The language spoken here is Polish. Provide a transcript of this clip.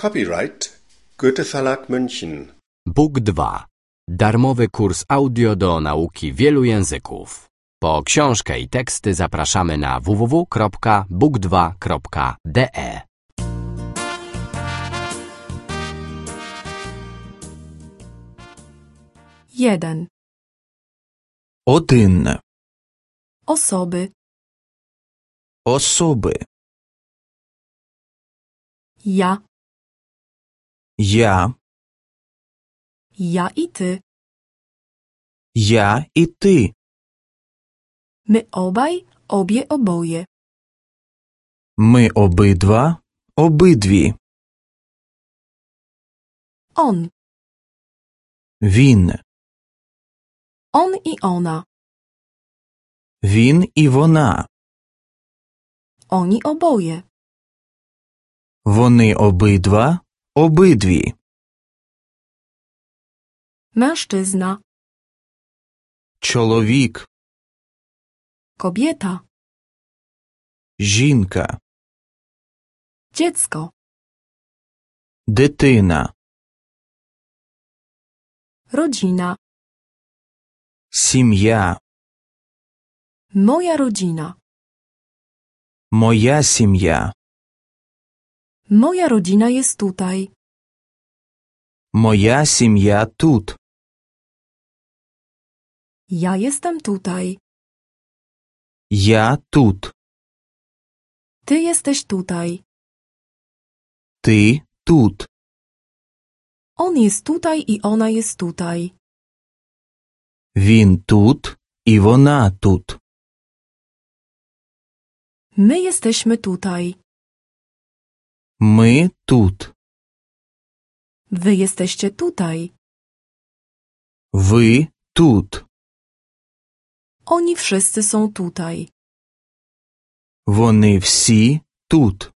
Copyright Goethe Verlag München. Bóg 2. Darmowy kurs audio do nauki wielu języków. Po książkę i teksty zapraszamy na www.book2.de. Jeden. Один. Osoby. Особи. Ja. Я. Ja i ty. Я і ти. My obaj, obie, oboje. Ми обидва, обидві. On. Він. On i ona. Він і вона. Oni oboje. Вони обидва, обидві. Mężczyzna. Чоловік. Kobieta. Жінка. Dziecko. Дитина. Rodzina. Сім'я. Moja rodzina. Моя сім'я. Moja rodzina jest tutaj. Моя сім'я тут. Ja jestem tutaj. Я тут. Ty jesteś tutaj. Ти тут. On jest tutaj i ona jest tutaj. Він тут і вона тут. My jesteśmy tutaj. Ми тут. Wy jesteście tutaj. Ви тут. Oni wszyscy są tutaj. Вони всі тут.